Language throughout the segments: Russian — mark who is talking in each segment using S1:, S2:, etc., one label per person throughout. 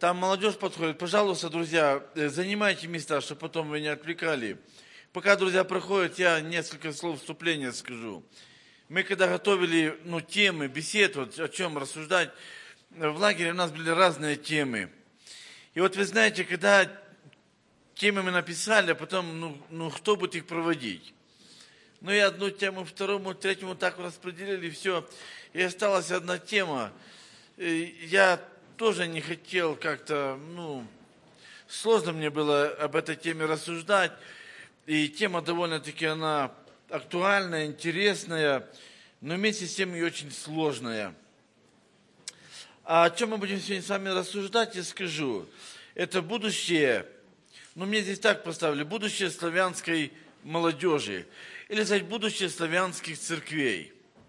S1: Там молодежь подходит. Пожалуйста, друзья, занимайте места, чтобы потом вы не отвлекали. Пока друзья проходят, я несколько слов вступления скажу. Мы когда готовили темы, бесед, вот о чем рассуждать, в лагере у нас были разные темы. И вот вы знаете, когда темы мы написали, а потом, кто будет их проводить? И одну тему, второму, третьему так распределили, все. И осталась одна тема. Я тоже не хотел как-то, сложно мне было об этой теме рассуждать. И тема довольно-таки, она актуальная, интересная, но вместе с тем и очень сложная. А о чем мы будем сегодня с вами рассуждать, я скажу. Это будущее, мне здесь так поставили, будущее славянской молодежи. Или, сказать, будущее славянских церквей.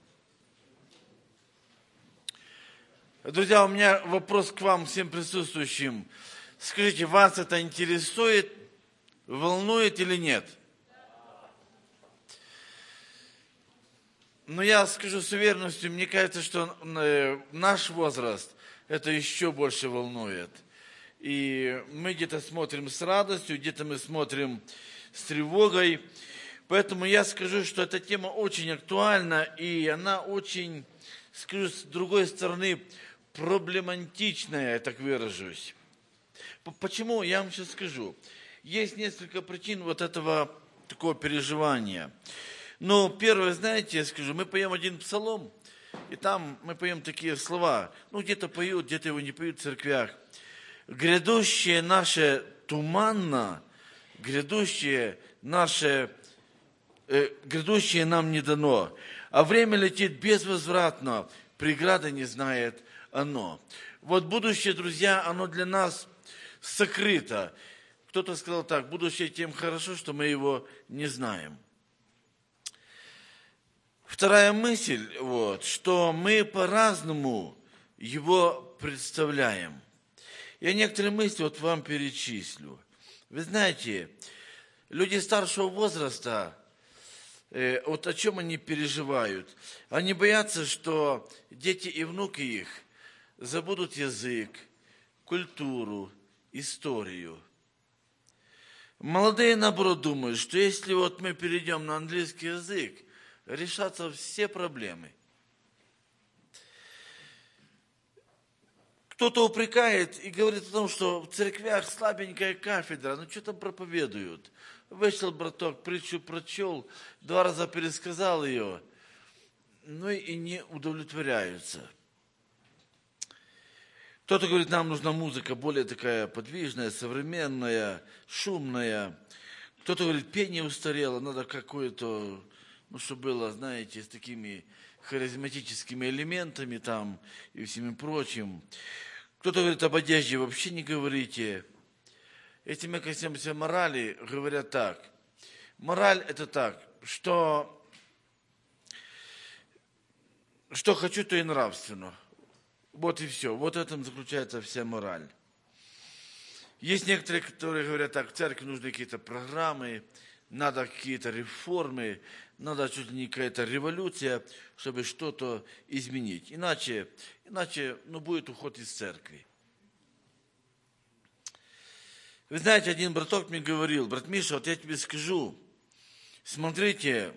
S1: Друзья, у меня вопрос к вам, всем присутствующим. Скажите, вас это интересует, волнует или нет? Я скажу с уверенностью, мне кажется, что наш возраст это еще больше волнует. И мы где-то смотрим с радостью, где-то мы смотрим с тревогой. Поэтому я скажу, что эта тема очень актуальна, и она очень, скажу, с другой стороны, проблематичная, я так выражусь. Почему? Я вам сейчас скажу. Есть несколько причин вот этого такого переживания. Первое, знаете, я скажу, мы поем один псалом, и там мы поем такие слова. Где-то поют, где-то его не поют в церквях. Грядущее наше туманно, грядущее нам не дано, а время летит безвозвратно, преграды не знает оно. Вот будущее, друзья, оно для нас сокрыто. Кто-то сказал так, будущее тем хорошо, что мы его не знаем. Вторая мысль, что мы по-разному его представляем. Я некоторые мысли вам перечислю. Вы знаете, люди старшего возраста, о чем они переживают? Они боятся, что дети и внуки их забудут язык, культуру, историю. Молодые, наоборот, думают, что если мы перейдем на английский язык, решатся все проблемы. Кто-то упрекает и говорит о том, что в церквях слабенькая кафедра, что там проповедуют? Вышел браток, притчу прочел, 2 раза пересказал ее, и не удовлетворяются. Кто-то говорит, нам нужна музыка более такая подвижная, современная, шумная. Кто-то говорит, пение устарело, надо какое-то, чтобы было, знаете, с такими харизматическими элементами там и всем прочим. Кто-то говорит, об одежде вообще не говорите. Если мы коснемся морали, говорят так. Мораль это так, что хочу, то и нравственно. Вот и все. Вот в этом заключается вся мораль. Есть некоторые, которые говорят так, в церкви нужны какие-то программы, надо какие-то реформы, надо чуть ли не какая-то революция, чтобы что-то изменить. Иначе будет уход из церкви. Вы знаете, один браток мне говорил, брат Миша, я тебе скажу, смотрите,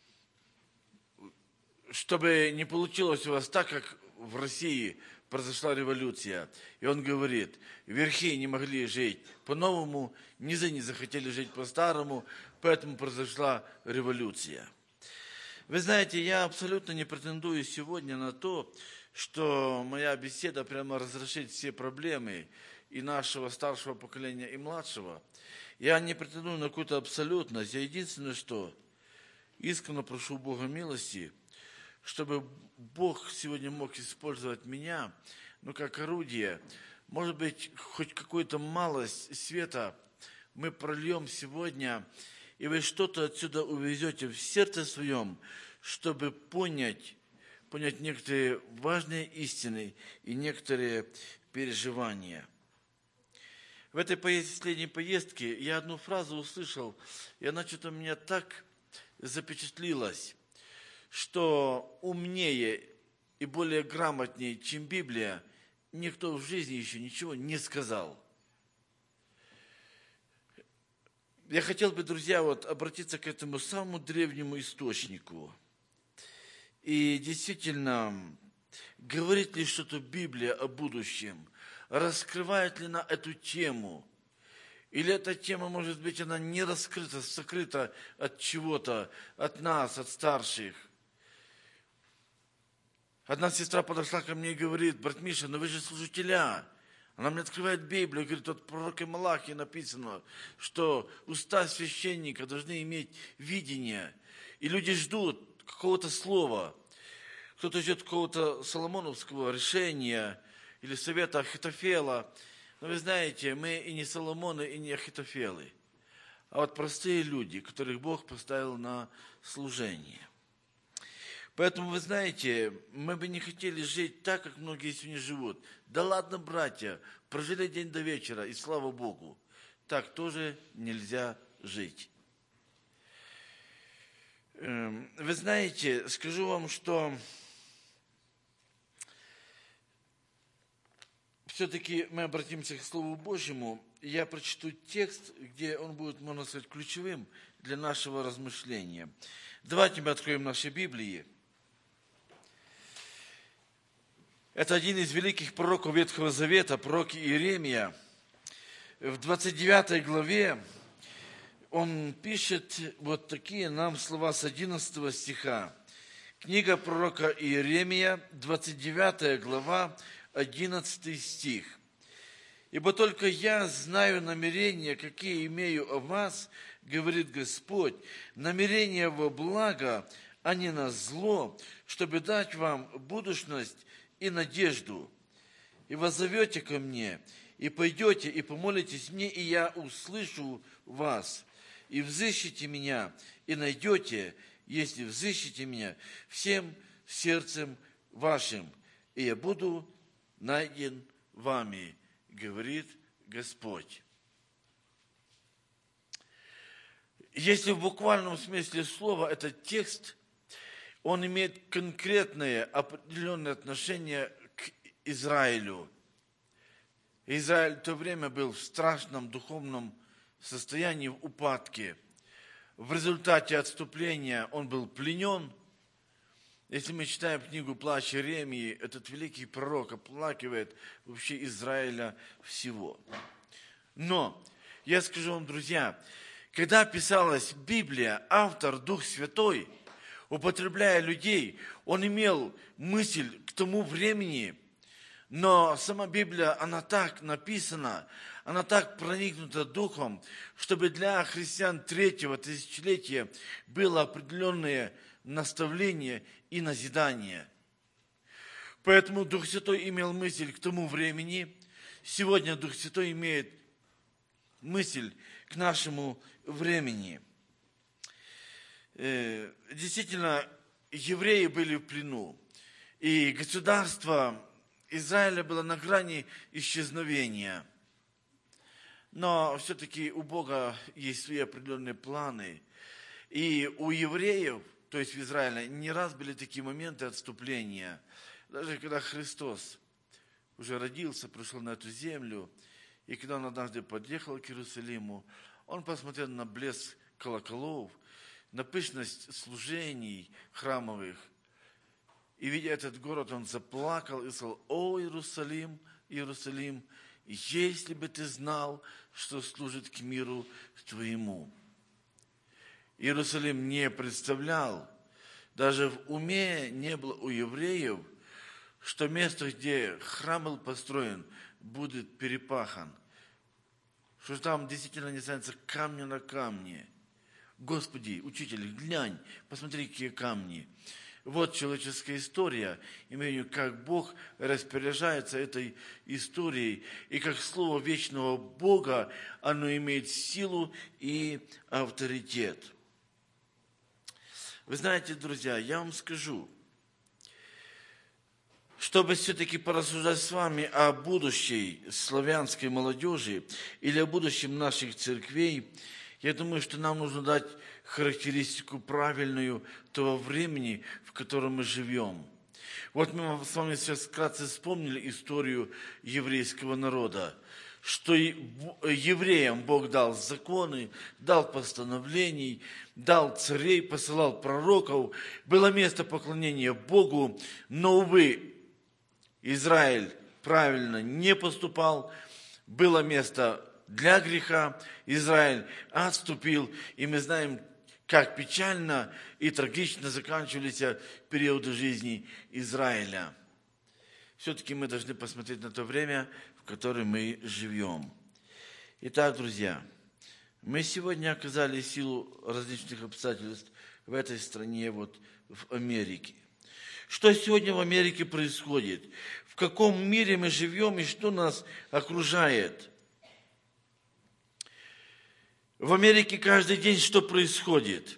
S1: чтобы не получилось у вас так, как в России произошла революция. И он говорит, верхи не могли жить по-новому, низы не захотели жить по-старому, поэтому произошла революция. Вы знаете, я абсолютно не претендую сегодня на то, что моя беседа прямо разрешит все проблемы и нашего старшего поколения, и младшего. Я не претендую на какую-то абсолютность. Я единственное, что искренне прошу Бога милости, чтобы Бог сегодня мог использовать меня, как орудие. Может быть, хоть какую-то малость света мы прольем сегодня, и вы что-то отсюда увезете в сердце своем, чтобы понять некоторые важные истины и некоторые переживания. В этой последней поездке я одну фразу услышал, и она что-то у меня так запечатлилась, что умнее и более грамотнее, чем Библия, никто в жизни еще ничего не сказал. Я хотел бы, друзья, обратиться к этому самому древнему источнику. И действительно, говорит ли что-то Библия о будущем? Раскрывает ли она эту тему? Или эта тема, может быть, она не раскрыта, сокрыта от чего-то, от нас, от старших? Одна сестра подошла ко мне и говорит: брат Миша, вы же служителя. Она мне открывает Библию, говорит, от пророка Малахии написано, что уста священника должны иметь видение. И люди ждут какого-то слова. Кто-то ждет какого-то соломоновского решения или совета Ахитофела. Но вы знаете, мы и не Соломоны, и не Ахитофелы, а простые люди, которых Бог поставил на служение. Поэтому, вы знаете, мы бы не хотели жить так, как многие сегодня живут. Да ладно, братья, прожили день до вечера, и слава Богу. Так тоже нельзя жить. Вы знаете, скажу вам, что все-таки мы обратимся к Слову Божьему. Я прочту текст, где он будет, можно сказать, ключевым для нашего размышления. Давайте мы откроем наши Библии. Это один из великих пророков Ветхого Завета, пророк Иеремия. В 29 главе он пишет вот такие нам слова с 11 стиха. Книга пророка Иеремия, 29 глава, 11 стих. «Ибо только я знаю намерения, какие имею о вас, говорит Господь, намерения во благо, а не на зло, чтобы дать вам будущность и надежду. И воззовете ко мне, и пойдете, и помолитесь мне, и я услышу вас. И взыщите меня, и найдете, если взыщите меня всем сердцем вашим, и я буду найден вами, говорит Господь». Если в буквальном смысле слова этот текст, он имеет конкретное, определенное отношение к Израилю. Израиль в то время был в страшном духовном состоянии, в упадке. В результате отступления он был пленен. Если мы читаем книгу «Плач Иеремии», этот великий пророк оплакивает вообще Израиля всего. Но, я скажу вам, друзья, когда писалась Библия, автор, Дух Святой, употребляя людей, он имел мысль к тому времени, но сама Библия, она так написана, она так проникнута Духом, чтобы для христиан третьего тысячелетия было определенное наставление и назидание. Поэтому Дух Святой имел мысль к тому времени, сегодня Дух Святой имеет мысль к нашему времени. Действительно, евреи были в плену, и государство Израиля было на грани исчезновения. Но все-таки у Бога есть свои определенные планы. И у евреев, то есть в Израиле, не раз были такие моменты отступления. Даже когда Христос уже родился, пришел на эту землю, и когда он однажды подъехал к Иерусалиму, он посмотрел на блеск колоколов, на пышность служений храмовых. И, видя этот город, он заплакал и сказал: «О, Иерусалим, Иерусалим, если бы ты знал, что служит к миру твоему». Иерусалим не представлял, даже в уме не было у евреев, что место, где храм был построен, будет перепахан. Что там действительно не останется камня на камне. Господи, учитель, глянь, посмотри, какие камни. Вот человеческая история, имею, как Бог распоряжается этой историей, и как слово вечного Бога, оно имеет силу и авторитет. Вы знаете, друзья, я вам скажу, чтобы все-таки порассуждать с вами о будущей славянской молодежи или о будущем наших церквей, я думаю, что нам нужно дать характеристику правильную того времени, в котором мы живем. Вот мы с вами сейчас вкратце вспомнили историю еврейского народа, что евреям Бог дал законы, дал постановлений, дал царей, посылал пророков, было место поклонения Богу, но, увы, Израиль правильно не поступал, было место для греха, Израиль отступил, и мы знаем, как печально и трагично заканчивались периоды жизни Израиля. Все-таки мы должны посмотреть на то время, в котором мы живем. Итак, друзья, мы сегодня оказали силу различных обстоятельств в этой стране, вот в Америке. Что сегодня в Америке происходит? В каком мире мы живем и что нас окружает? В Америке каждый день что происходит?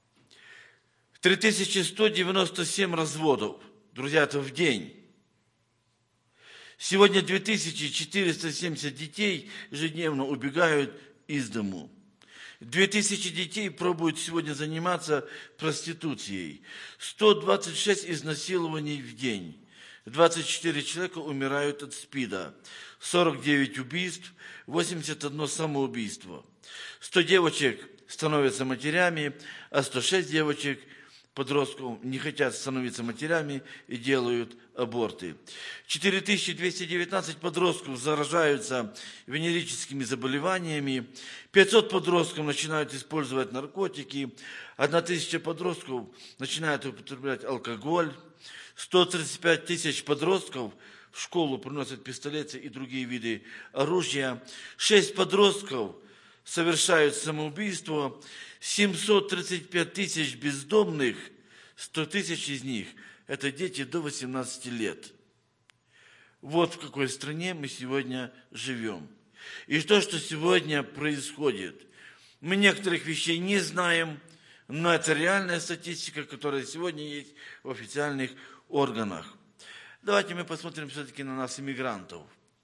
S1: 3197 разводов. Друзья, это в день. Сегодня 2470 детей ежедневно убегают из дому. 2000 детей пробуют сегодня заниматься проституцией. 126 изнасилований в день. 24 человека умирают от СПИДа. 49 убийств, 81 самоубийство. 100 девочек становятся матерями, а 106 девочек, подростков, не хотят становиться матерями и делают аборты. 4219 подростков заражаются венерическими заболеваниями, 500 подростков начинают использовать наркотики, 1000 подростков начинают употреблять алкоголь, 135 тысяч подростков в школу приносят пистолеты и другие виды оружия, 6 подростков совершают самоубийство, 735 тысяч бездомных, 100 тысяч из них – это дети до 18 лет. Вот в какой стране мы сегодня живем. И то, что сегодня происходит. Мы некоторых вещей не знаем, но это реальная статистика, которая сегодня есть в официальных органах. Давайте мы посмотрим все-таки на нас, иммигрантов.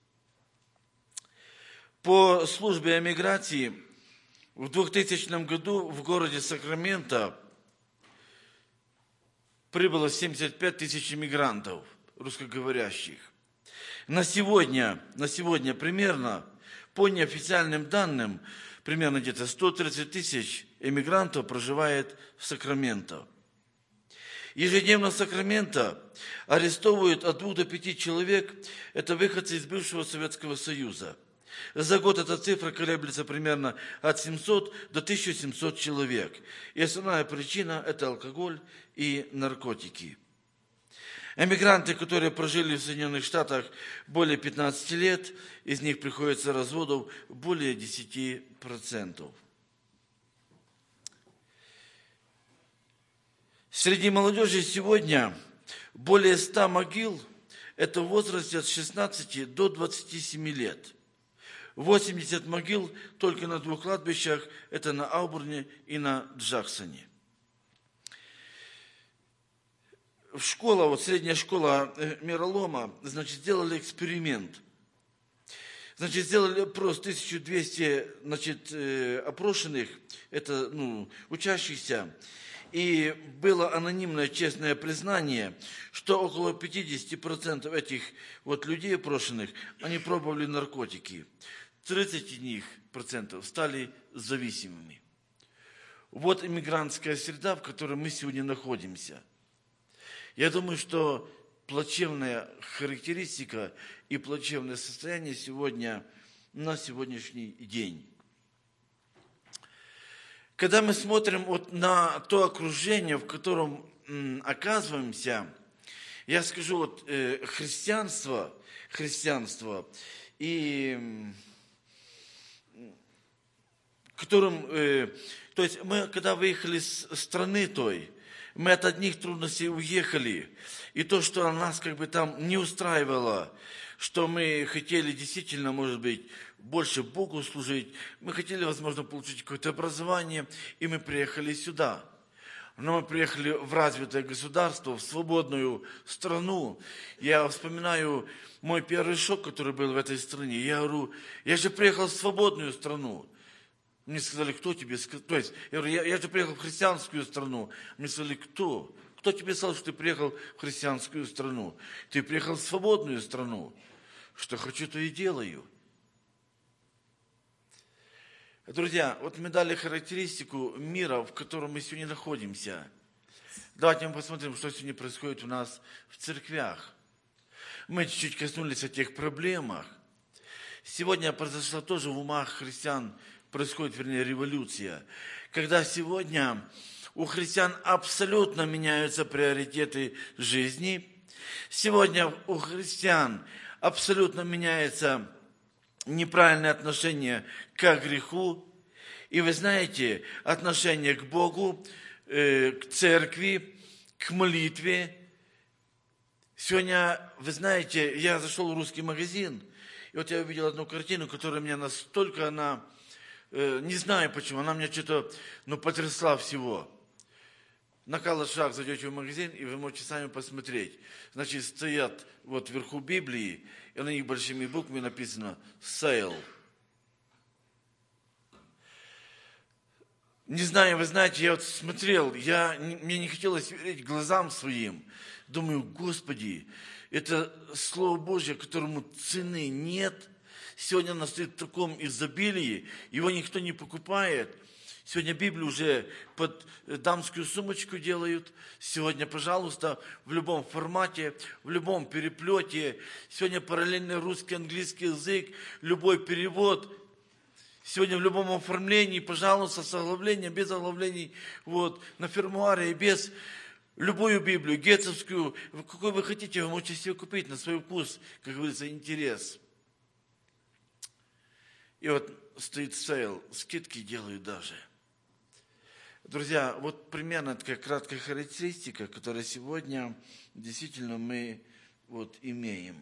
S1: По службе о миграции в 2000 году в городе Сакраменто прибыло 75 тысяч иммигрантов, русскоговорящих. На сегодня примерно, по неофициальным данным, примерно где-то 130 тысяч иммигрантов проживает в Сакраменто. Ежедневно в Сакраменто арестовывают от 2 до 5 человек, это выходцы из бывшего Советского Союза. За год эта цифра колеблется примерно от 700 до 1700 человек. И основная причина – это алкоголь и наркотики. Эмигранты, которые прожили в Соединенных Штатах более 15 лет, из них приходится разводов более 10%. Среди молодежи сегодня более 100 могил – это в возрасте от 16 до 27 лет. 80 могил только на 2 кладбищах, это на Аубурне и на Джексоне. Средняя школа Миролома, сделали эксперимент. Сделали опрос 1200, опрошенных, это, учащихся, и было анонимное честное признание, что около 50% этих людей опрошенных, они пробовали наркотики. 30% стали зависимыми. Вот иммигрантская среда, в которой мы сегодня находимся. Я думаю, что плачевная характеристика и плачевное состояние сегодня на сегодняшний день. Когда мы смотрим на то окружение, в котором оказываемся, я скажу, христианство и то есть мы, когда выехали с страны той, мы от одних трудностей уехали. И то, что нас там не устраивало, что мы хотели действительно, может быть, больше Богу служить, мы хотели, возможно, получить какое-то образование, и мы приехали сюда. Но мы приехали в развитое государство, в свободную страну. Я вспоминаю мой первый шок, который был в этой стране. Я говорю, я же приехал в свободную страну. Мне сказали, кто тебе сказал? То есть, я же приехал в христианскую страну. Мне сказали, кто Кто тебе сказал, что ты приехал в христианскую страну? Ты приехал в свободную страну. Что хочу, то и делаю. Друзья, вот мы дали характеристику мира, в котором мы сегодня находимся. Давайте мы посмотрим, что сегодня происходит у нас в церквях. Мы чуть-чуть коснулись о тех проблемах. Сегодня произошла тоже в умах христиан, происходит, вернее, революция. Когда сегодня у христиан абсолютно меняются приоритеты жизни. Сегодня у христиан абсолютно меняется неправильное отношение к греху. И вы знаете, отношение к Богу, к церкви, к молитве. Сегодня, вы знаете, я зашел в русский магазин, и вот я увидел одну картину, которая меня настолько, не знаю почему, она меня что-то, потрясла всего. На калашах зайдете в магазин, и вы можете сами посмотреть. Значит, стоят вот вверху Библии, и на них большими буквами написано «Sale». Не знаю, вы знаете, я вот смотрел, мне не хотелось верить глазам своим. Думаю, Господи, это Слово Божье, которому цены нет. Сегодня оно стоит в таком изобилии, его никто не покупает. Сегодня Библию уже под дамскую сумочку делают. Сегодня, пожалуйста, в любом формате, в любом переплете. Сегодня параллельный русский, английский язык, любой перевод. Сегодня в любом оформлении, пожалуйста, с оглавлением, без оглавлений, вот, на фермуаре, без любую Библию, гетцевскую, какой вы хотите, вы можете себе купить на свой вкус, как говорится, интерес. И вот стоит сейл, скидки делают даже. Друзья, вот примерно такая краткая характеристика, которую сегодня действительно мы вот имеем.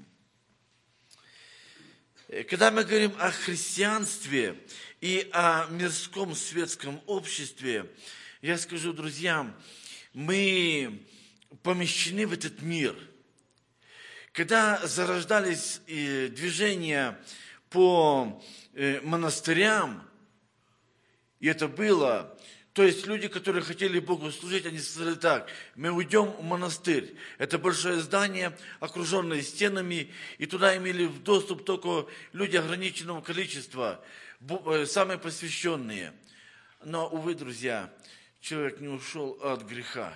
S1: Когда мы говорим о христианстве и о мирском светском обществе, я скажу, друзья, мы помещены в этот мир. Когда зарождались движения по монастырям, и это было, то есть люди, которые хотели Богу служить, они сказали так: мы уйдем в монастырь. Это большое здание, окруженное стенами, и туда имели доступ только люди ограниченного количества, самые посвященные. Но, увы, друзья, человек не ушел от греха.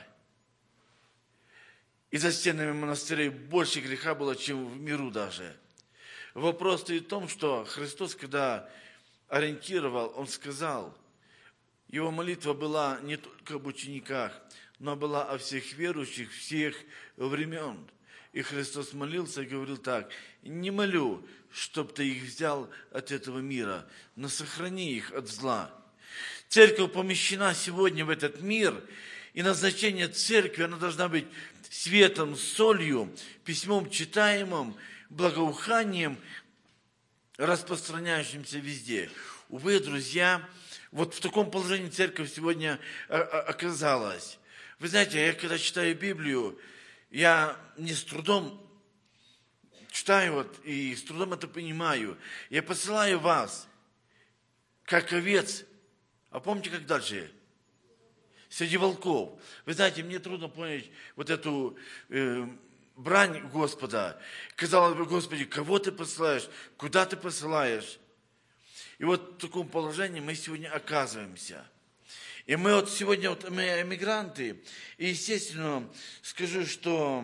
S1: И за стенами монастырей больше греха было, чем в миру даже. Вопрос стоит в том, что Христос, когда ориентировал, Он сказал, Его молитва была не только об учениках, но была о всех верующих, всех времен. И Христос молился и говорил так: не молю, чтоб ты их взял от этого мира, но сохрани их от зла. Церковь помещена сегодня в этот мир, и назначение церкви, она должна быть светом, солью, письмом читаемым, благоуханием, распространяющимся везде. Увы, друзья, вот в таком положении церковь сегодня оказалась. Вы знаете, я когда читаю Библию, я не с трудом читаю и с трудом это понимаю. Я посылаю вас, как овец. А помните, как дальше? Среди волков. Вы знаете, мне трудно понять вот эту брань Господа. Казалось бы, Господи, кого ты посылаешь? Куда ты посылаешь? И вот в таком положении мы сегодня оказываемся. И мы вот сегодня, мы эмигранты, и, естественно, скажу, что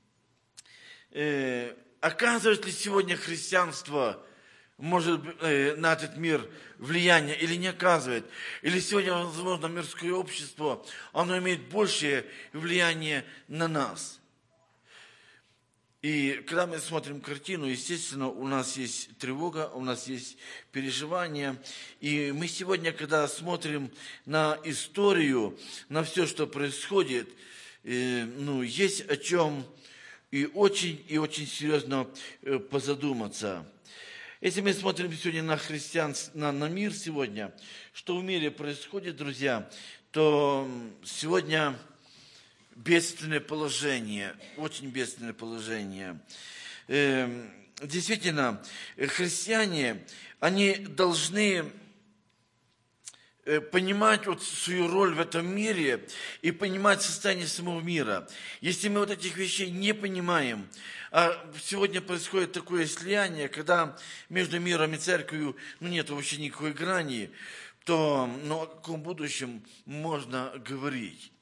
S1: оказывает ли сегодня христианство, может, на этот мир влияние или не оказывает? Или сегодня, возможно, мирское общество, оно имеет большее влияние на нас? И когда мы смотрим картину, естественно, у нас есть тревога, у нас есть переживания. И мы сегодня, когда смотрим на историю, на все, что происходит, есть о чем и очень серьезно позадуматься. Если мы смотрим сегодня на христианство, на мир сегодня, что в мире происходит, друзья, то сегодня бедственное положение, очень бедственное положение. Действительно, христиане, они должны понимать вот свою роль в этом мире и понимать состояние самого мира. Если мы вот этих вещей не понимаем, а сегодня происходит такое слияние, когда между миром и церковью нет вообще никакой грани, то о каком будущем можно говорить?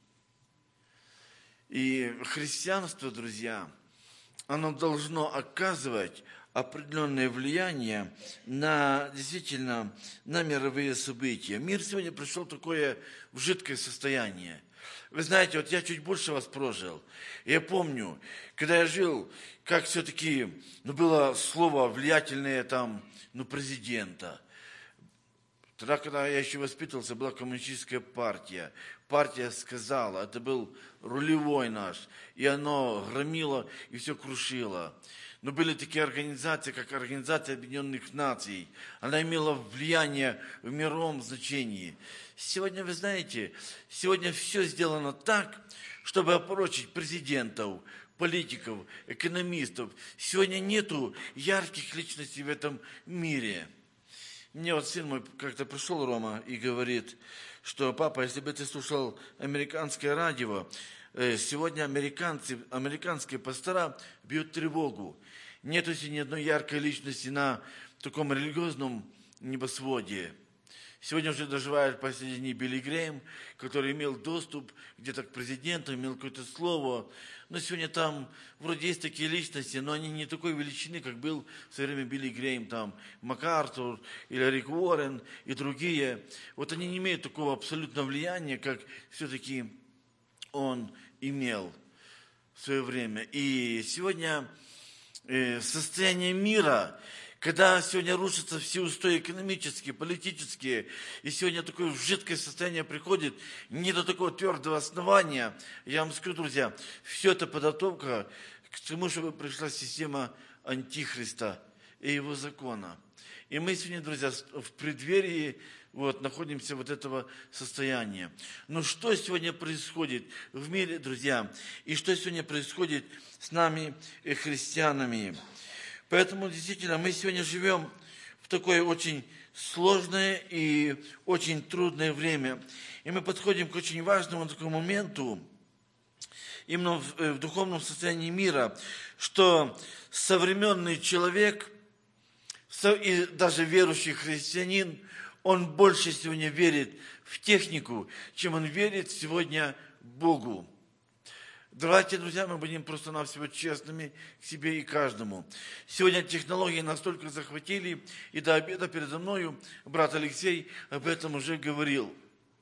S1: И христианство, друзья, оно должно оказывать определенное влияние действительно на мировые события. Мир сегодня пришел такое в жидкое состояние. Вы знаете, вот я чуть больше вас прожил. Я помню, когда я жил, как все-таки было слово влиятельное президента. Тогда, когда я еще воспитывался, была коммунистическая партия. Партия сказала, это был рулевой наш, и оно громило и все крушило. Но были такие организации, как Организация Объединенных Наций. Она имела влияние в мировом значении. Сегодня, вы знаете, сегодня все сделано так, чтобы опорочить президентов, политиков, экономистов. Сегодня нету ярких личностей в этом мире. Мне вот сын мой как-то пришел, Рома, и говорит, что папа, если бы ты слушал американское радио, сегодня американские пастора бьют тревогу. Нету ни одной яркой личности на таком религиозном небосводе. Сегодня уже доживает последний дни Билли Грэм, который имел доступ где-то к президенту, имел какое-то слово. Но сегодня там вроде есть такие личности, но они не такой величины, как был в свое время Билли Грэм, МакАртур или Рик Уоррен и другие. Вот они не имеют такого абсолютного влияния, как все-таки он имел в свое время. И сегодня состояние мира, когда сегодня рушатся все устои экономические, политические, и сегодня такое жидкое состояние приходит, не до такого твердого основания, я вам скажу, друзья, все это подготовка к тому, чтобы пришла система Антихриста и его закона. И мы сегодня, друзья, в преддверии находимся этого состояния. Но что сегодня происходит в мире, друзья, и что сегодня происходит с нами, христианами? Поэтому, действительно, мы сегодня живем в такое очень сложное и очень трудное время. И мы подходим к очень важному такому моменту, именно в духовном состоянии мира, что современный человек, и даже верующий христианин, он больше сегодня верит в технику, чем он верит сегодня Богу. Давайте, друзья, мы будем просто-навсего честными к себе и каждому. Сегодня технологии настолько захватили, и до обеда передо мною брат Алексей об этом уже говорил,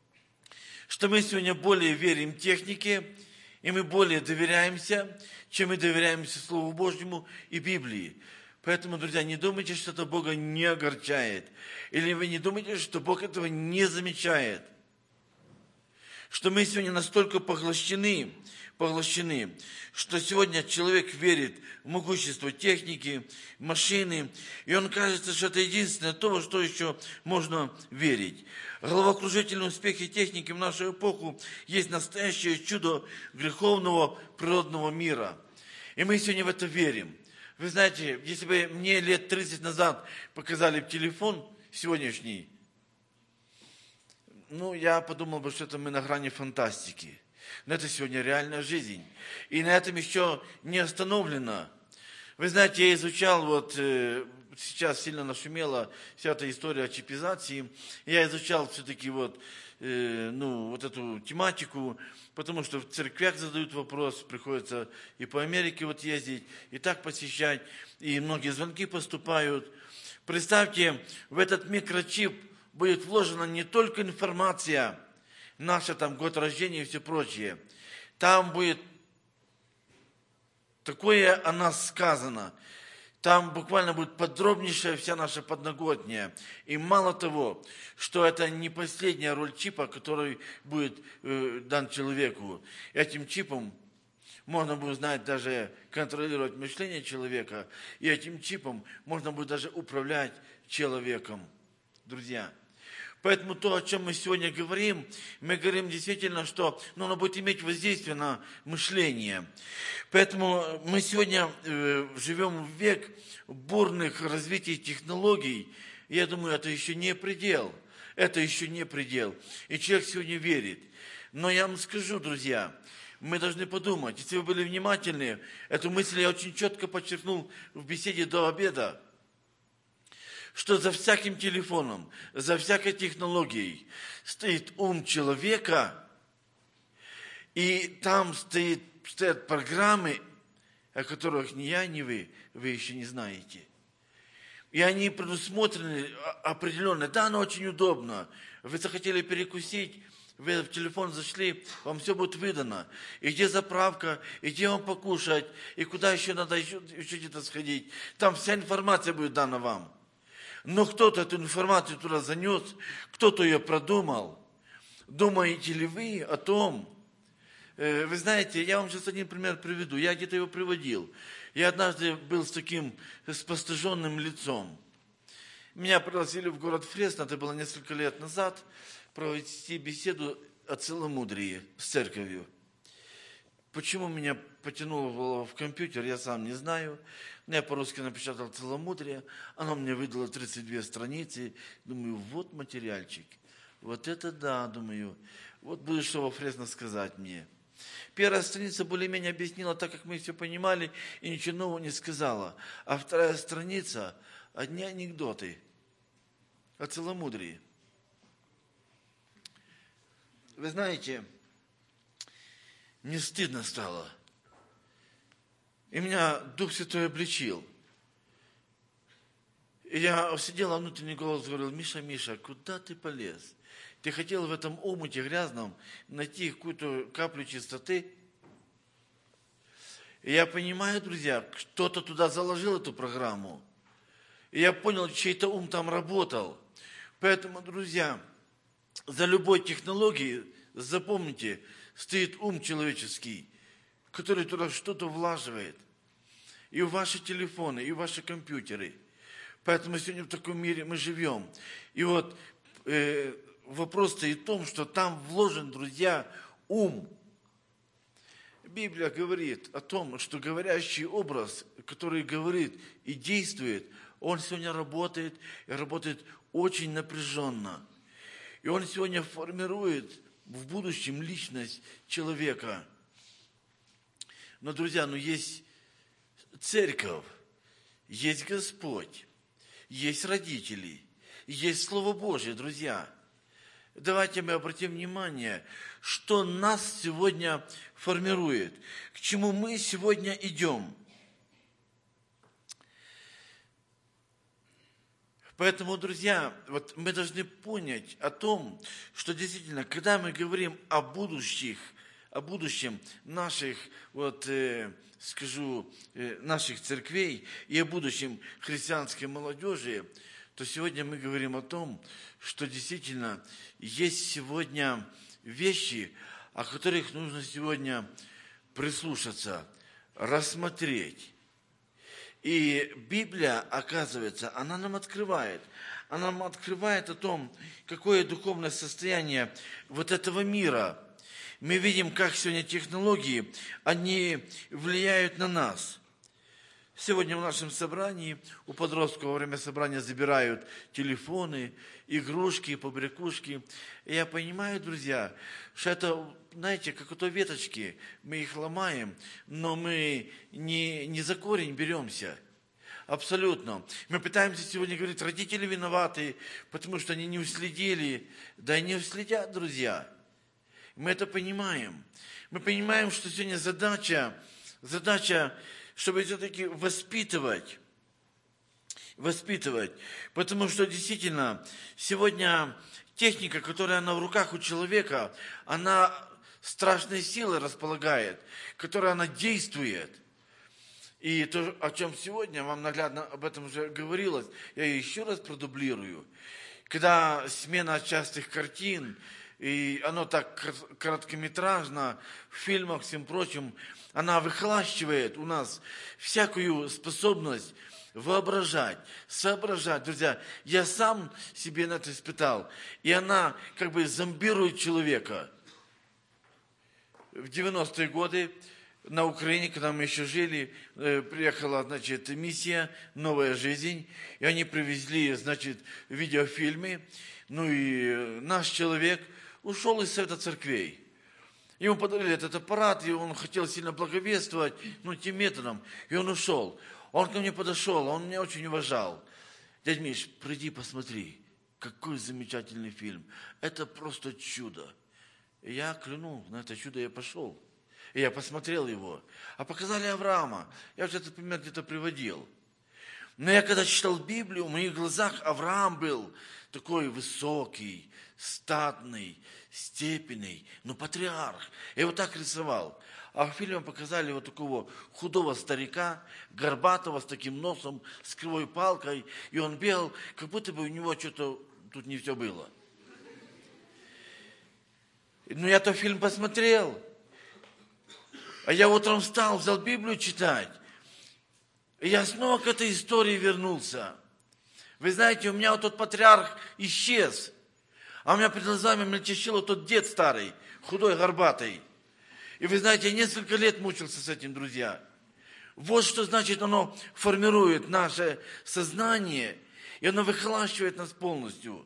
S1: что мы сегодня более верим технике, и мы более доверяемся, чем мы доверяемся Слову Божьему и Библии. Поэтому, друзья, не думайте, что это Бога не огорчает. Или вы не думайте, что Бог этого не замечает. Что мы сегодня настолько поглощены, что сегодня человек верит в могущество техники, машины, и он кажется, что это единственное то, во что еще можно верить. Головокружительные успехи техники в нашу эпоху есть настоящее чудо греховного природного мира. И мы сегодня в это верим. Вы знаете, если бы мне лет 30 назад показали телефон сегодняшний, я подумал бы, что это мы на грани фантастики. Но это сегодня реальная жизнь. И на этом еще не остановлено. Вы знаете, я изучал, сейчас сильно нашумела вся эта история о чипизации. Я изучал все-таки эту тематику, потому что в церквях задают вопрос, приходится и по Америке ездить, и так посещать, и многие звонки поступают. Представьте, в этот микрочип будет вложена не только информация, наша год рождения и все прочее. Там будет такое о нас сказано. Там буквально будет подробнейшая вся наша подноготня. И мало того, что это не последняя роль чипа, который будет дан человеку. Этим чипом можно будет знать даже контролировать мышление человека. И этим чипом можно будет даже управлять человеком. Друзья, поэтому то, о чем мы сегодня говорим, мы говорим действительно, что оно будет иметь воздействие на мышление. Поэтому мы сегодня живем в век бурных развитий технологий. Я думаю, это еще не предел. это еще не предел. И человек сегодня верит. Но я вам скажу, друзья, мы должны подумать, если вы были внимательны, эту мысль я очень четко подчеркнул в беседе до обеда, что за всяким телефоном, за всякой технологией стоит ум человека, и там стоят программы, о которых ни я, ни вы еще не знаете. И они предусмотрены определенно. Да, оно очень удобно. Вы захотели перекусить, вы в телефон зашли, вам все будет выдано. И где заправка, и где вам покушать, и куда еще надо еще где-то сходить. Там вся информация будет дана вам. Но кто-то эту информацию туда занес, кто-то ее продумал. Думаете ли вы о том? Вы знаете, я вам сейчас один пример приведу. Я где-то его приводил. Я однажды был с постыженным лицом. Меня пригласили в город Фресно, это было несколько лет назад, провести беседу о целомудрии с церковью. Почему меня потянуло в компьютер, я сам не знаю. Я по-русски напечатал целомудрие, оно мне выдало 32 страницы. Думаю, вот материальчик. Вот это да, думаю. Вот будет что во Фресно сказать мне. Первая страница более-менее объяснила так, как мы все понимали, и ничего нового не сказала. А вторая страница – одни анекдоты о целомудрии. Вы знаете, мне стыдно стало. И меня Дух Святой обличил. И я сидел, а внутренний голос говорил: Миша, куда ты полез? Ты хотел в этом омуте грязном найти какую-то каплю чистоты? И я понимаю, друзья, кто-то туда заложил эту программу. И я понял, чей-то ум там работал. Поэтому, друзья, за любой технологией, запомните, стоит ум человеческий, который туда что-то влаживает. И в ваши телефоны, и в ваши компьютеры. Поэтому сегодня в таком мире мы живем. И вот вопрос стоит в том, что там вложен, друзья, ум. Библия говорит о том, что говорящий образ, который говорит и действует, он сегодня работает, и работает очень напряженно. И он сегодня формирует в будущем личность человека. Но, друзья, есть церковь, есть Господь, есть родители, есть Слово Божье, друзья. Давайте мы обратим внимание, что нас сегодня формирует, к чему мы сегодня идем. Поэтому, друзья, вот мы должны понять о том, что действительно, когда мы говорим о будущем наших, наших церквей и о будущем христианской молодежи, то сегодня мы говорим о том, что действительно есть сегодня вещи, о которых нужно сегодня прислушаться, рассмотреть. И Библия, оказывается, она нам открывает о том, какое духовное состояние вот этого мира. Мы видим, как сегодня технологии, они влияют на нас. Сегодня в нашем собрании у подростков во время собрания забирают телефоны, игрушки, побрякушки. И я понимаю, друзья, что это, знаете, как у той веточки, мы их ломаем, но мы не за корень беремся. Абсолютно. Мы пытаемся сегодня говорить, родители виноваты, потому что они не уследили. Да и не уследят, друзья. Мы это понимаем. Мы понимаем, что сегодня задача, чтобы все-таки воспитывать. Потому что действительно, сегодня техника, которая она в руках у человека, она страшной силой располагает, которая она действует. И то, о чем сегодня вам наглядно об этом уже говорилось, я еще раз продублирую. Когда смена частых картин, и оно так короткометражно, в фильмах, всем прочим, она выхолащивает у нас всякую способность воображать, соображать. Друзья, я сам себе на это испытал. И она как бы зомбирует человека. В 90-е годы на Украине, когда мы еще жили, приехала, значит, миссия «Новая жизнь», и они привезли, значит, видеофильмы, ну и наш человек ушел из Совета церквей. Ему подарили этот аппарат, и он хотел сильно благовествовать, ну, тем методом, и он ушел. Он ко мне подошел, он меня очень уважал. Дядь Миш, приди посмотри, какой замечательный фильм. Это просто чудо. И я клянул, на это чудо я пошел. И я посмотрел его. А показали Авраама. Я уже этот пример где-то приводил. Но я когда читал Библию, в моих глазах Авраам был такой высокий, статный, степенный, но патриарх. Я его так рисовал. А в фильме показали вот такого худого старика, горбатого, с таким носом, с кривой палкой. И он бегал, как будто бы у него что-то тут не все было. Но я тот фильм посмотрел. А я утром встал, взял Библию читать. И я снова к этой истории вернулся. Вы знаете, у меня вот тот патриарх исчез. А у меня перед глазами мельтешил вот тот дед старый, худой, горбатый. И вы знаете, я несколько лет мучился с этим, друзья. Вот что значит, оно формирует наше сознание, и оно выхолащивает нас полностью.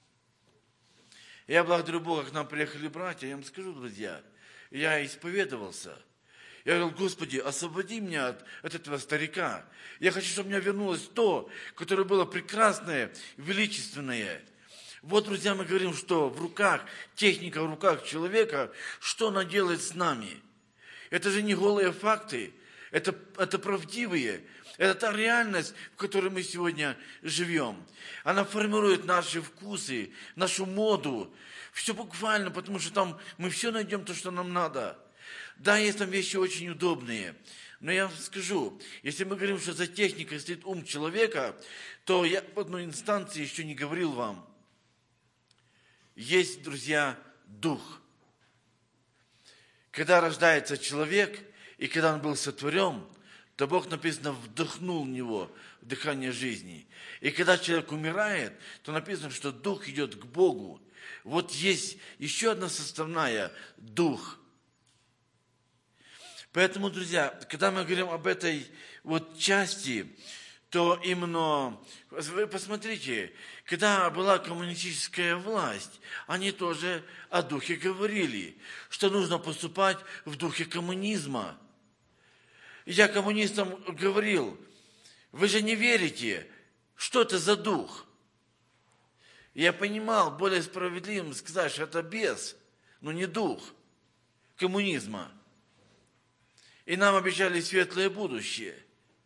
S1: Я благодарю Бога, к нам приехали братья, я вам скажу, друзья, я исповедовался. Я говорил, Господи, освободи меня от этого старика. Я хочу, чтобы у меня вернулось то, которое было прекрасное, величественное. Вот, друзья, мы говорим, что в руках, техника в руках человека, что она делает с нами. Это же не голые факты, это правдивые. Это та реальность, в которой мы сегодня живем. Она формирует наши вкусы, нашу моду. Все буквально, потому что там мы все найдем то, что нам надо. Да, есть там вещи очень удобные. Но я вам скажу, если мы говорим, что за техникой стоит ум человека, то я в одной инстанции еще не говорил вам. Есть, друзья, дух. Когда рождается человек, и когда он был сотворен, то Бог, написано, вдохнул в него дыхание жизни. И когда человек умирает, то написано, что дух идет к Богу. Вот есть еще одна составная – дух. Поэтому, друзья, когда мы говорим об этой вот части, то именно, вы посмотрите, когда была коммунистическая власть, они тоже о духе говорили, что нужно поступать в духе коммунизма. Я коммунистам говорил, вы же не верите, что это за дух. Я понимал, более справедливым сказать, что это бес, но не дух коммунизма. И нам обещали светлое будущее.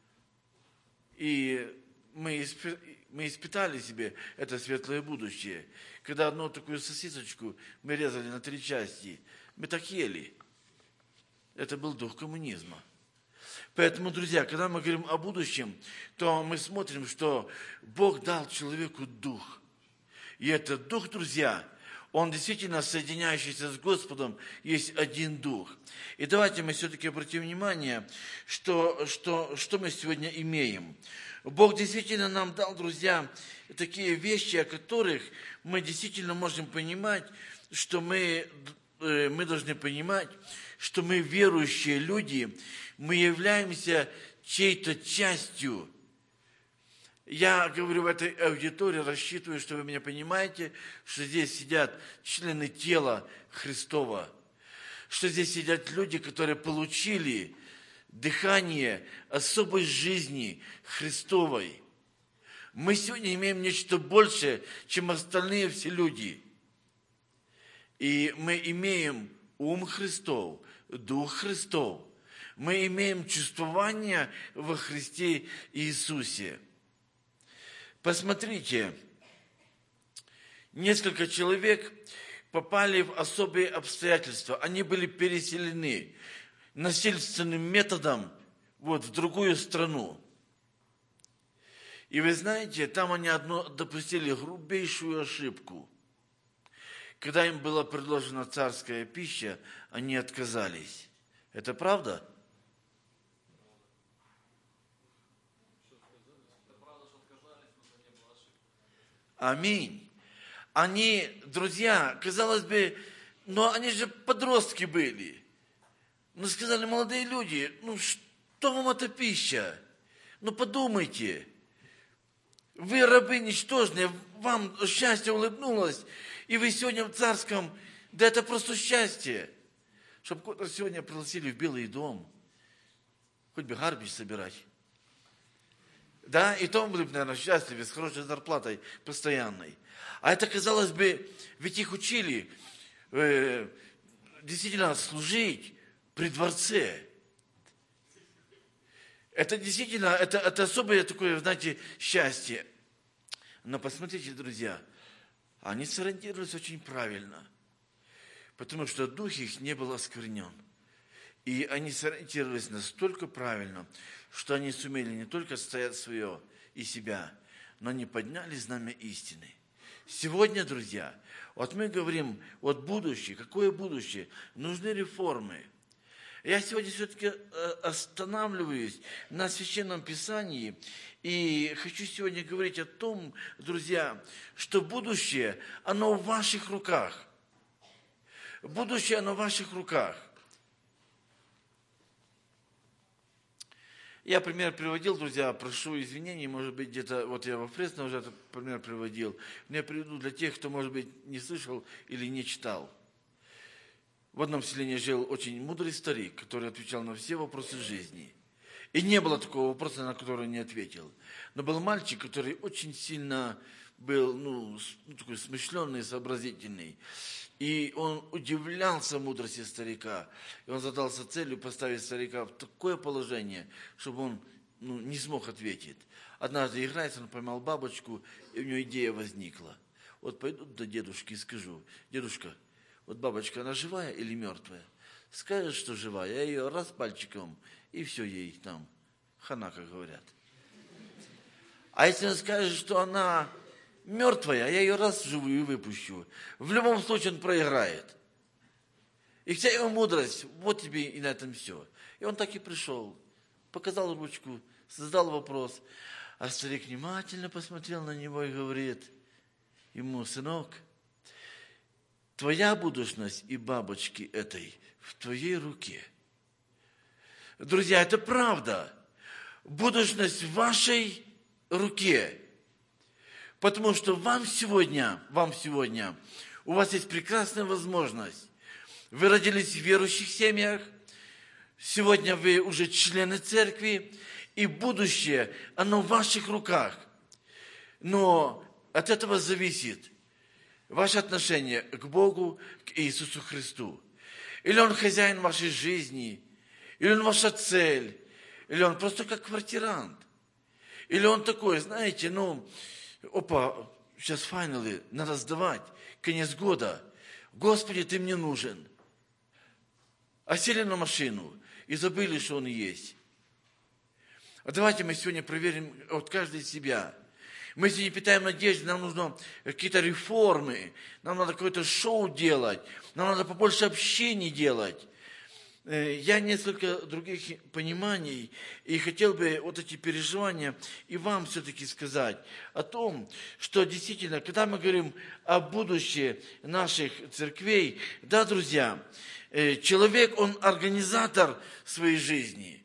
S1: И мы испытали себе это светлое будущее. Когда одну такую сосисочку мы резали на 3 части, мы так ели. Это был дух коммунизма. Поэтому, друзья, когда мы говорим о будущем, то мы смотрим, что Бог дал человеку дух. И этот дух, друзья, он действительно соединяющийся с Господом, есть один дух. И давайте мы все-таки обратим внимание, что мы сегодня имеем. Бог действительно нам дал, друзья, такие вещи, о которых мы действительно можем понимать, что мы должны понимать, что мы верующие люди, мы являемся чьей-то частью. Я говорю в этой аудитории, рассчитываю, что вы меня понимаете, что здесь сидят члены тела Христова, что здесь сидят люди, которые получили дыхание особой жизни Христовой. Мы сегодня имеем нечто большее, чем остальные все люди. И мы имеем ум Христов, Дух Христов. Мы имеем чувствование во Христе Иисусе. Посмотрите, несколько человек попали в особые обстоятельства. Они были переселены насильственным методом в другую страну. И вы знаете, там они допустили грубейшую ошибку. Когда им была предложена царская пища, они отказались. Это правда? Аминь. Они, друзья, казалось бы, но они же подростки были. Ну, сказали, молодые люди, ну, что вам эта пища? Ну, подумайте. Вы рабы ничтожные, вам счастье улыбнулось, и вы сегодня в царском, да это просто счастье. Чтобы кого-то сегодня пригласили в Белый дом, хоть бы гарбич собирать. Да, и то мы были бы, наверное, счастливы, с хорошей зарплатой постоянной. А это, казалось бы, ведь их учили действительно служить при дворце. Это действительно, это особое такое, знаете, счастье. Но посмотрите, друзья, они сориентировались очень правильно, потому что дух их не был осквернен. И они сориентировались настолько правильно, что они сумели не только отстоять свое и себя, но они подняли знамя истины. Сегодня, друзья, вот мы говорим, вот будущее, какое будущее? Нужны реформы. Я сегодня все-таки останавливаюсь на Священном Писании и хочу сегодня говорить о том, друзья, что будущее, оно в ваших руках. Будущее, оно в ваших руках. Я пример приводил, друзья, прошу извинений, может быть, где-то, вот я во Фресно уже этот пример приводил. Я приведу для тех, кто, может быть, не слышал или не читал. В одном селении жил очень мудрый старик, который отвечал на все вопросы жизни. И не было такого вопроса, на который не ответил. Но был мальчик, который очень сильно был, такой смышленный, сообразительный. И он удивлялся мудрости старика. И он задался целью поставить старика в такое положение, чтобы он не смог ответить. Однажды играется, он поймал бабочку, и у него идея возникла. Вот пойду до дедушки и скажу: дедушка, вот бабочка, она живая или мертвая? Скажет, что живая, я ее раз пальчиком, и все ей там, хана, как говорят. А если он скажет, что она мертвая, я ее раз живую выпущу, в любом случае он проиграет. И вся его мудрость, вот тебе и на этом все. И он так и пришел, показал ручку, задал вопрос, а старик внимательно посмотрел на него и говорит ему: сынок, твоя будущность и бабочки этой в твоей руке. Друзья, это правда. Будущность в вашей руке. Потому что вам сегодня, у вас есть прекрасная возможность. Вы родились в верующих семьях, сегодня вы уже члены церкви, и будущее, оно в ваших руках. Но от этого зависит ваше отношение к Богу, к Иисусу Христу. Или Он хозяин вашей жизни, или Он ваша цель, или Он просто как квартирант. Или Он такой, знаете, сейчас файналы, надо сдавать, конец года. Господи, Ты мне нужен. А сели на машину и забыли, что Он есть. А давайте мы сегодня проверим от каждого себя. Мы сегодня питаем надежду, нам нужно какие-то реформы, нам надо какое-то шоу делать, нам надо побольше общений делать. Я несколько других пониманий и хотел бы вот эти переживания и вам все-таки сказать о том, что действительно, когда мы говорим о будущем наших церквей, да, друзья, человек, он организатор своей жизни.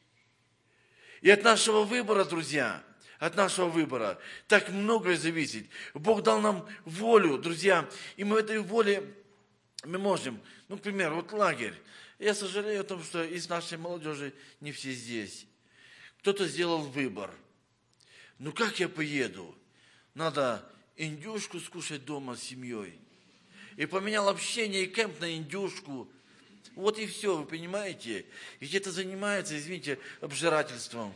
S1: И от нашего выбора, друзья, от нашего выбора так многое зависит. Бог дал нам волю, друзья, и мы в этой воле, мы можем, например, вот лагерь. Я сожалею о том, что из нашей молодежи не все здесь. Кто-то сделал выбор. Как я поеду? Надо индюшку скушать дома с семьей. И поменял общение и кемп на индюшку. Вот и все, вы понимаете? И где-то занимается, извините, обжирательством.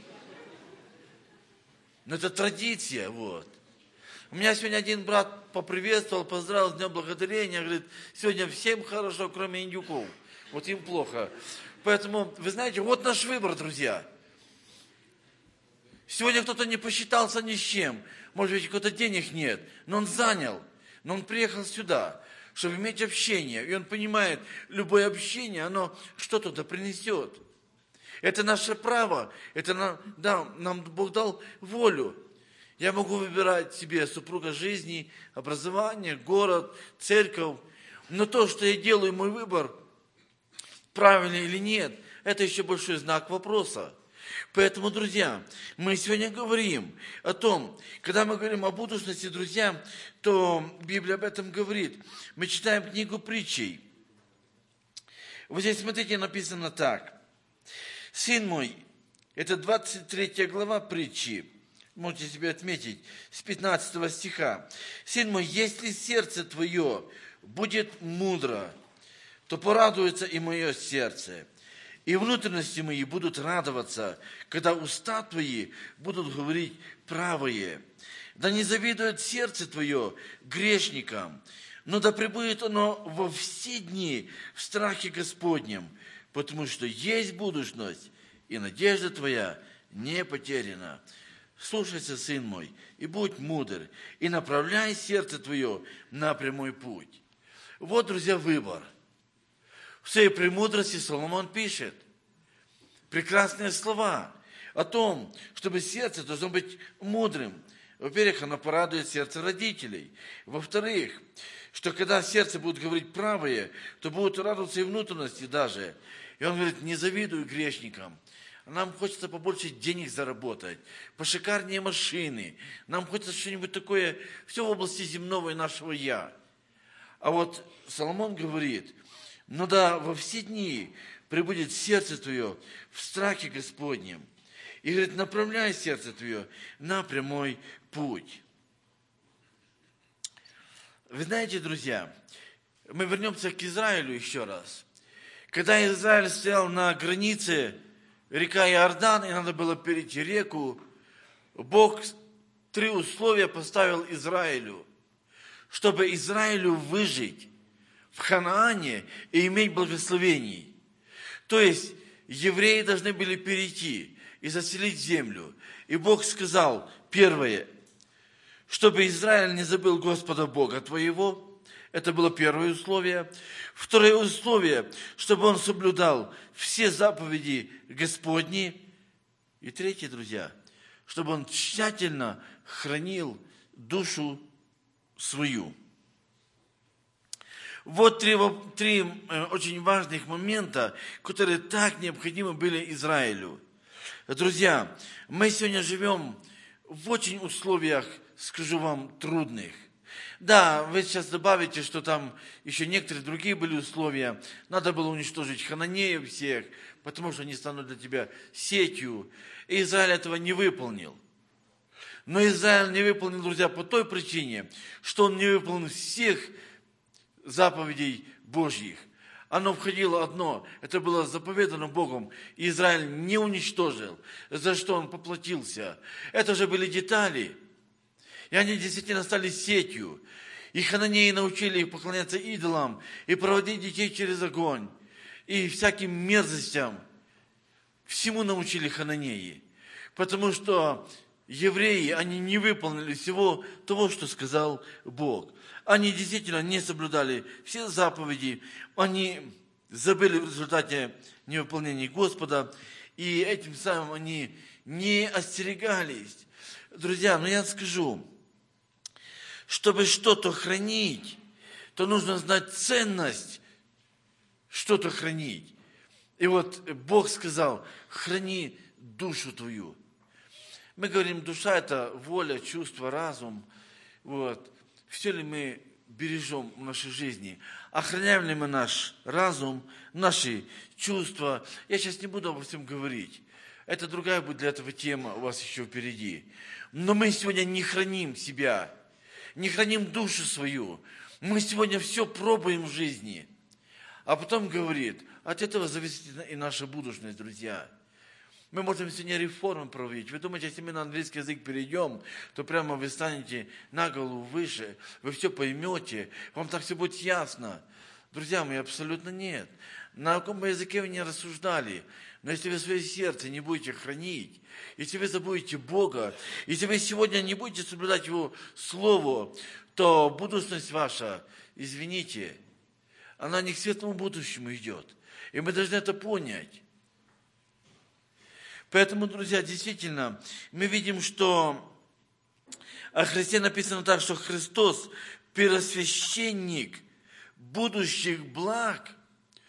S1: Но это традиция, вот. У меня сегодня один брат поприветствовал, поздравил с Днем Благодарения, говорит: сегодня всем хорошо, кроме индюков. Вот им плохо. Поэтому, вы знаете, вот наш выбор, друзья. Сегодня кто-то не посчитался ни с чем. Может быть, у кого-то денег нет, но он занял. Но он приехал сюда, чтобы иметь общение. И он понимает, любое общение, оно что-то да принесет. Это наше право. Это нам Бог дал волю. Я могу выбирать себе супруга жизни, образование, город, церковь. Но то, что я делаю, мой выбор, правильно или нет, это еще большой знак вопроса. Поэтому, друзья, мы сегодня говорим о том, когда мы говорим о будущности, друзья, то Библия об этом говорит. Мы читаем книгу Притчей. Вот здесь, смотрите, написано так. «Сын мой», это 23 глава Притчи, можете себе отметить, с 15 стиха. «Сын мой, если сердце твое будет мудро, то порадуется и мое сердце, и внутренности мои будут радоваться, когда уста твои будут говорить правое. Да не завидует сердце твое грешникам, но да пребудет оно во все дни в страхе Господнем, потому что есть будущность, и надежда твоя не потеряна. Слушайся, сын мой, и будь мудр, и направляй сердце твое на прямой путь». Вот, друзья, выбор. В своей премудрости Соломон пишет прекрасные слова о том, чтобы сердце должно быть мудрым. Во-первых, оно порадует сердце родителей. Во-вторых, что когда сердце будет говорить правое, то будут радоваться и внутренности даже. И он говорит, не завидуй грешникам. Нам хочется побольше денег заработать, пошикарнее машины. Нам хочется что-нибудь такое, все в области земного и нашего «я». А вот Соломон говорит, ну да, во все дни пребудет сердце твое в страхе Господнем. И говорит, направляй сердце твое на прямой путь. Вы знаете, друзья, мы вернемся к Израилю еще раз. Когда Израиль стоял на границе река Иордан, и надо было перейти реку, Бог 3 условия поставил Израилю, чтобы Израилю выжить в Ханаане и иметь благословений. То есть евреи должны были перейти и заселить землю. И Бог сказал, первое, чтобы Израиль не забыл Господа Бога твоего. Это было первое условие. Второе условие, чтобы он соблюдал все заповеди Господни. И третье, друзья, чтобы он тщательно хранил душу свою. Вот три очень важных момента, которые так необходимы были Израилю. Друзья, мы сегодня живем в очень условиях, скажу вам, трудных. Да, вы сейчас добавите, что там еще некоторые другие были условия. Надо было уничтожить хананеев всех, потому что они станут для тебя сетью. И Израиль этого не выполнил. Но Израиль не выполнил, друзья, по той причине, что он не выполнил всех заповедей Божьих. Оно входило одно, это было заповедано Богом, и Израиль не уничтожил, за что он поплатился. Это же были детали, и они действительно стали сетью. И хананеи научили их поклоняться идолам и проводить детей через огонь, и всяким мерзостям. Всему научили хананеи, потому что евреи, они не выполнили всего того, что сказал Бог. Они действительно не соблюдали все заповеди, они забыли в результате невыполнения Господа, и этим самым они не остерегались. Друзья, я скажу, чтобы что-то хранить, то нужно знать ценность что-то хранить. И вот Бог сказал, храни душу твою. Мы говорим, душа – это воля, чувство, разум. Вот. Все ли мы бережем в нашей жизни? Охраняем ли мы наш разум, наши чувства? Я сейчас не буду обо всем говорить. Это другая будет для этого тема у вас еще впереди. Но мы сегодня не храним себя, не храним душу свою. Мы сегодня все пробуем в жизни. А потом говорит, от этого зависит и наша будущность, друзья. Мы можем сегодня реформы проводить. Вы думаете, если мы на английский язык перейдем, то прямо вы станете на голову выше, вы все поймете, вам так все будет ясно. Друзья мои, абсолютно нет. На каком бы языке вы не рассуждали, но если вы свое сердце не будете хранить, если вы забудете Бога, если вы сегодня не будете соблюдать Его Слово, то будущность ваша, извините, она не к светлому будущему идет. И мы должны это понять. Поэтому, друзья, действительно, мы видим, что о Христе написано так, что Христос, первосвященник будущих благ,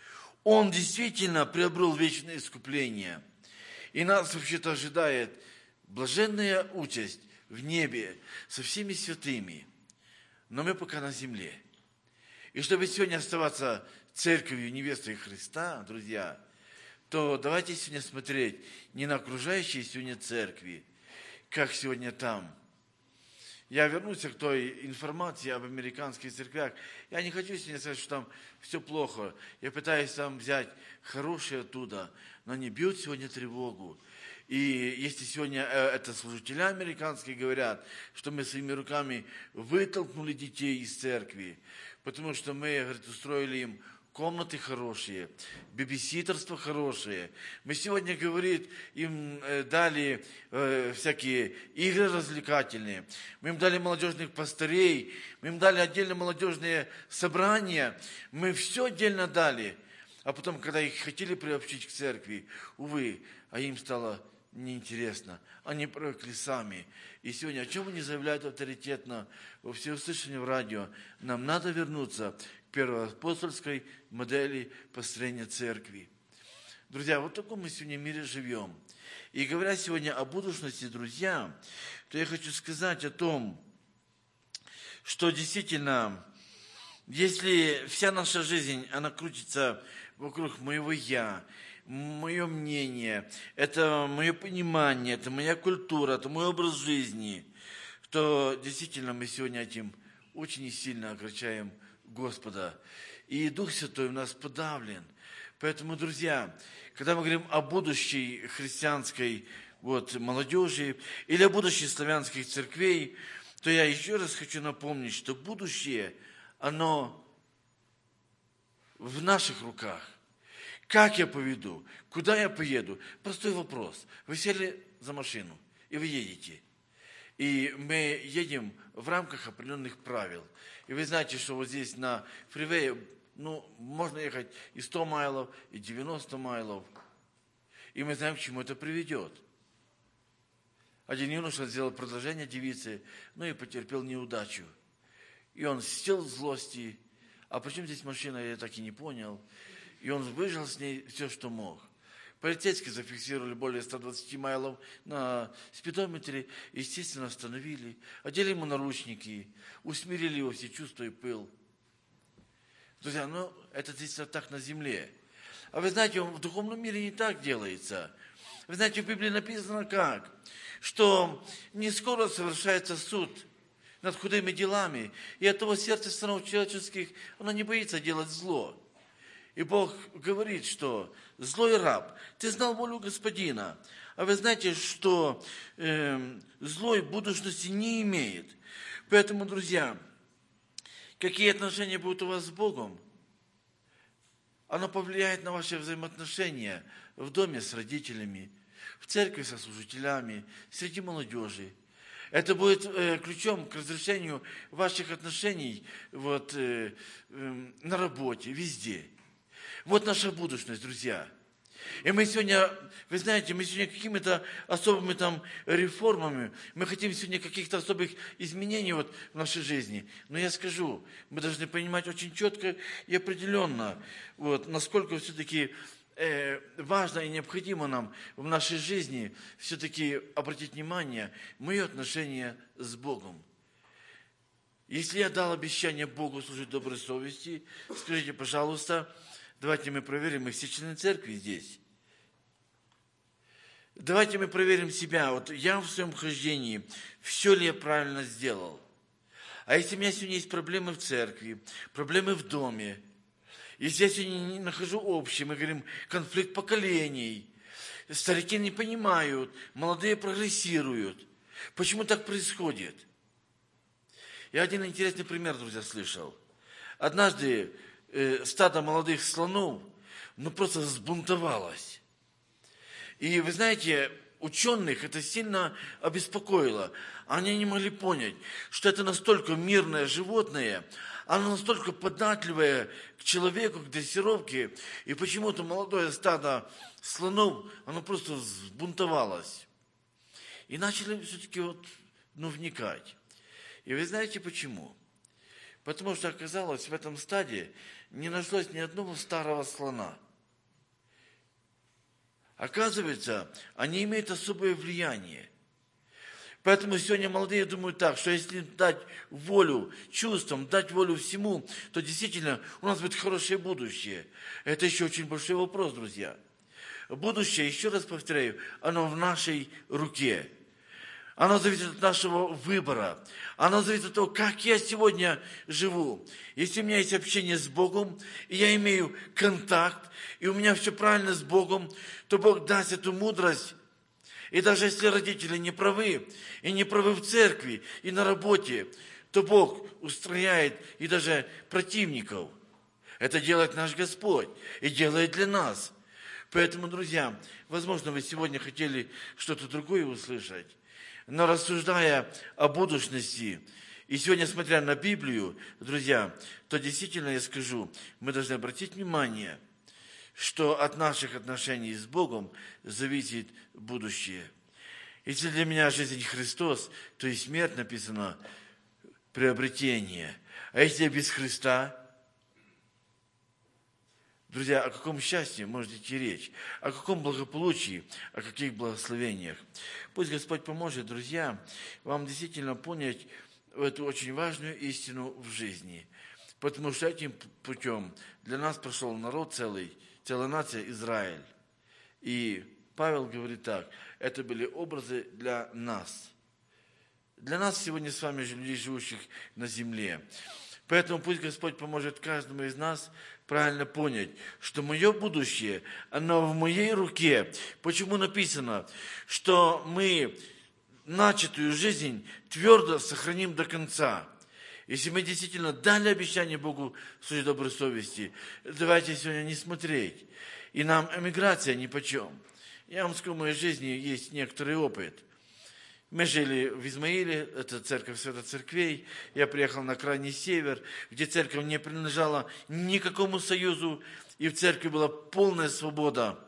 S1: Он действительно приобрел вечное искупление. И нас вообще-то ожидает блаженная участь в небе со всеми святыми. Но мы пока на земле. И чтобы сегодня оставаться церковью невестой Христа, друзья, то давайте сегодня смотреть не на окружающие сегодня церкви, как сегодня там. Я вернусь к той информации об американских церквях. Я не хочу сегодня сказать, что там все плохо. Я пытаюсь там взять хорошее оттуда, но они бьют сегодня тревогу. И если сегодня это служители американские говорят, что мы своими руками вытолкнули детей из церкви, потому что мы, говорит, устроили им комнаты хорошие, бибиситерство хорошее. Мы сегодня, говорит, им дали всякие игры развлекательные. Мы им дали молодежных пастырей, мы им дали отдельно молодежные собрания. Мы все отдельно дали. А потом, когда их хотели приобщить к церкви, увы, а им стало неинтересно. Они привыкли сами. И сегодня, о чем они заявляют авторитетно во всеуслышание в радио, нам надо вернуться к первоапостольской модели построения церкви. Друзья, вот в таком мы сегодня мире живем. И говоря сегодня о будущности, друзья, то я хочу сказать о том, что действительно, если вся наша жизнь, она крутится вокруг моего «я», мое мнение, это мое понимание, это моя культура, это мой образ жизни, то действительно мы сегодня этим очень сильно огорчаем Господа. И Дух Святой у нас подавлен. Поэтому, друзья, когда мы говорим о будущей христианской молодежи или о будущей славянских церквей, то я еще раз хочу напомнить, что будущее, оно в наших руках. Как я поведу? Куда я поеду? Простой вопрос. Вы сели за машину, и вы едете. И мы едем в рамках определенных правил. И вы знаете, что вот здесь на фривее, можно ехать и 100 майлов, и 90 майлов. И мы знаем, к чему это приведет. Один юноша сделал предложение девице, и потерпел неудачу. И он сел в злости. А почему здесь машина, я так и не понял. И он выжил с ней все, что мог. Полицейские зафиксировали более 120 майлов на спидометре, естественно, остановили, одели ему наручники, усмирили его все чувства и пыл. Друзья, это здесь так на земле. А вы знаете, в духовном мире не так делается. Вы знаете, в Библии написано как? Что не скоро совершается суд над худыми делами, и от того сердце сынов человеческих, оно не боится делать зло. И Бог говорит, что злой раб, ты знал волю Господина, а вы знаете, что злой будущности не имеет. Поэтому, друзья, какие отношения будут у вас с Богом, оно повлияет на ваши взаимоотношения в доме с родителями, в церкви со служителями, среди молодежи. Это будет ключом к разрешению ваших отношений на работе, везде. Вот наша будущность, друзья. И мы сегодня, вы знаете, мы сегодня какими-то особыми реформами, мы хотим сегодня каких-то особых изменений в нашей жизни. Но я скажу, мы должны понимать очень четко и определенно, насколько все-таки важно и необходимо нам в нашей жизни все-таки обратить внимание мое отношение с Богом. Если я дал обещание Богу служить доброй совести, скажите, пожалуйста, давайте мы проверим, мы все члены церкви здесь. Давайте мы проверим себя. Я в своем хождении, все ли я правильно сделал? А если у меня сегодня есть проблемы в церкви, проблемы в доме, если я сегодня не нахожу общее, мы говорим, конфликт поколений, старики не понимают, молодые прогрессируют. Почему так происходит? Я один интересный пример, друзья, слышал. Однажды стадо молодых слонов, просто взбунтовалось. И вы знаете, ученых это сильно обеспокоило. Они не могли понять, что это настолько мирное животное, оно настолько податливое к человеку, к дрессировке, и почему-то молодое стадо слонов, оно просто взбунтовалось. И начали все-таки вникать. И вы знаете почему? Потому что оказалось, в этом стаде не нашлось ни одного старого слона. Оказывается, они имеют особое влияние. Поэтому сегодня молодые думают так, что если дать волю чувствам, дать волю всему, то действительно у нас будет хорошее будущее. Это еще очень большой вопрос, друзья. Будущее, еще раз повторяю, оно в нашей руке. Оно зависит от нашего выбора. Оно зависит от того, как я сегодня живу. Если у меня есть общение с Богом, и я имею контакт, и у меня все правильно с Богом, то Бог даст эту мудрость. И даже если родители не правы, и не правы в церкви, и на работе, то Бог устрояет и даже противников. Это делает наш Господь и делает для нас. Поэтому, друзья, возможно, вы сегодня хотели что-то другое услышать, но рассуждая о будущности, и сегодня, смотря на Библию, друзья, то действительно я скажу, мы должны обратить внимание, что от наших отношений с Богом зависит будущее. Если для меня жизнь Христос, то и смерть написано приобретение. А если я без Христа, друзья, о каком счастье может идти речь? О каком благополучии, о каких благословениях? Пусть Господь поможет, друзья, вам действительно понять эту очень важную истину в жизни. Потому что этим путем для нас прошел народ целый, целая нация Израиль. И Павел говорит так, это были образы для нас. Для нас сегодня с вами, людей, живущих на земле. Поэтому пусть Господь поможет каждому из нас правильно понять, что мое будущее, оно в моей руке. Почему написано, что мы начатую жизнь твердо сохраним до конца? Если мы действительно дали обещание Богу в своей доброй совести, давайте сегодня не смотреть. И нам эмиграция нипочем. Я вам скажу, в моей жизни есть некоторый опыт. Мы жили в Измаиле, это церковь Святых Церквей. Я приехал на крайний север, где церковь не принадлежала никакому союзу, и в церкви была полная свобода.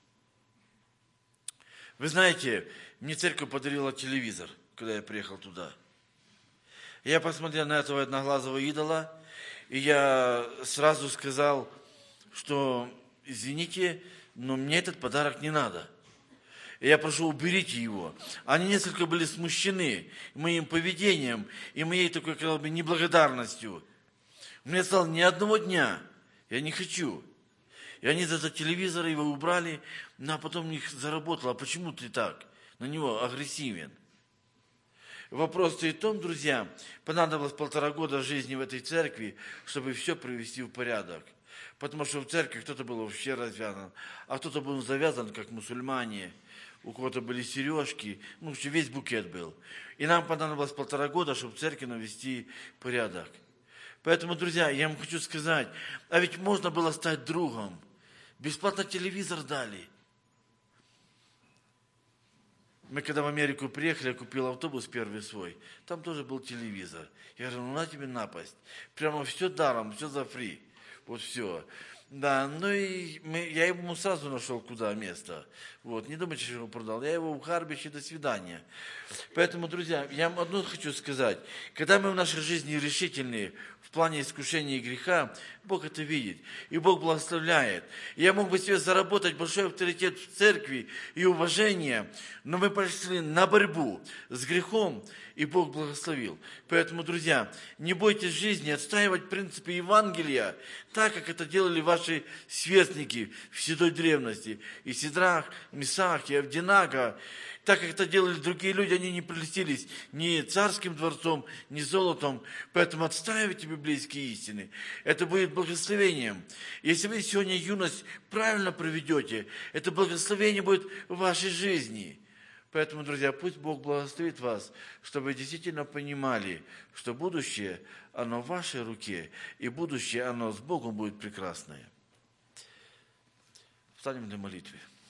S1: Вы знаете, мне церковь подарила телевизор, когда я приехал туда. Я посмотрел на этого одноглазого идола, и я сразу сказал, что, извините, но мне этот подарок не надо. И я прошу, уберите его. Они несколько были смущены моим поведением и моей такой, как бы, неблагодарностью. У меня стало ни одного дня. Я не хочу. И они за телевизор его убрали, а потом у них заработало. А почему ты так на него агрессивен? Вопрос и в том, друзья, понадобилось 1,5 года жизни в этой церкви, чтобы все привести в порядок. Потому что в церкви кто-то был вообще развязан, а кто-то был завязан, как мусульмане. У кого-то были сережки, весь букет был. И нам понадобилось 1,5 года, чтобы в церкви навести порядок. Поэтому, друзья, я вам хочу сказать, а ведь можно было стать другом. Бесплатно телевизор дали. Мы когда в Америку приехали, я купил автобус первый свой, там тоже был телевизор. Я говорю, на тебе напасть. Прямо все даром, все за фри. Вот все. Да, и я ему сразу нашел, куда место. Не думайте, что его продал. Я его в Харбиче, до свидания. Поэтому, друзья, я вам одно хочу сказать. Когда мы в нашей жизни решительные в плане искушения и греха, Бог это видит. И Бог благословляет. И я мог бы себе заработать большой авторитет в церкви и уважение, но мы пошли на борьбу с грехом, и Бог благословил. Поэтому, друзья, не бойтесь жизни, отстаивать принципы Евангелия, так, как это делали ваши сверстники в седой древности. И Сидрах, Месах, и Авденаго. Так, как это делали другие люди, они не прельстились ни царским дворцом, ни золотом. Поэтому отстаивайте библейские истины. Это будет благословением. Если вы сегодня юность правильно проведете, это благословение будет в вашей жизни. Поэтому, друзья, пусть Бог благословит вас, чтобы вы действительно понимали, что будущее, оно в вашей руке, и будущее, оно с Богом будет прекрасное. Встанем для молитвы.